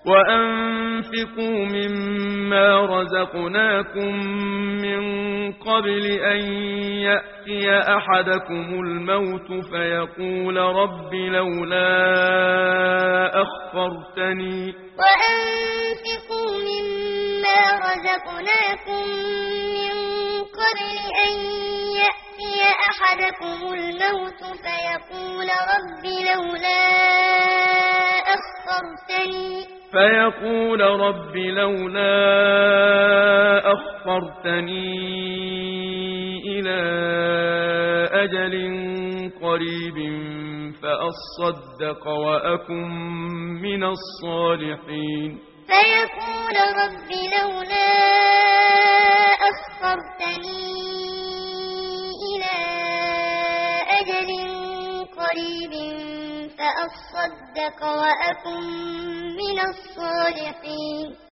وأنفقوا مما رزقناكم من قبل أن يأتي أحدكم الموت فيقول رب لولا أخرتني وأنفقوا مما رزقناكم من قبل أن يأتي أحدكم الموت فيقول رب لولا أخرتني إلى أجل قريب فأصدق وأكن من الصالحين فيقول رب لولا أخرتني إلى أجل قريب فأصدق وأكن من الصالحين